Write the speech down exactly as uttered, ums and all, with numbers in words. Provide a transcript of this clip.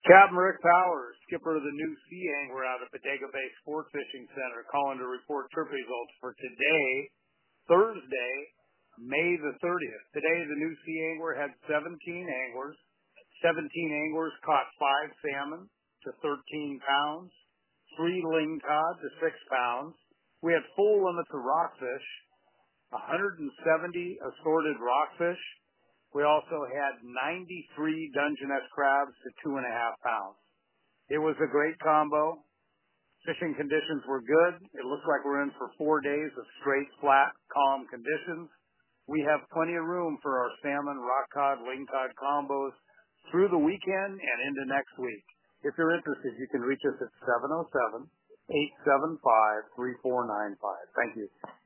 Captain Rick Powers, skipper of the new Sea Angler out at Bodega Bay Sport Fishing Center, calling to report trip results for today, Thursday, May the thirtieth. Today, the new Sea Angler had seventeen anglers. seventeen anglers caught five salmon to thirteen pounds, three lingcod to six pounds. We had full limits of rockfish, one hundred seventy assorted rockfish. We also had ninety-three Dungeness crabs to two and a half pounds. It was a great combo. Fishing conditions were good. It looks like we're in for four days of straight, flat, calm conditions. We have plenty of room for our salmon, rock cod, lingcod combos through the weekend and into next week. If you're interested, you can reach us at seven oh seven, eight seven five, three four nine five. Thank you.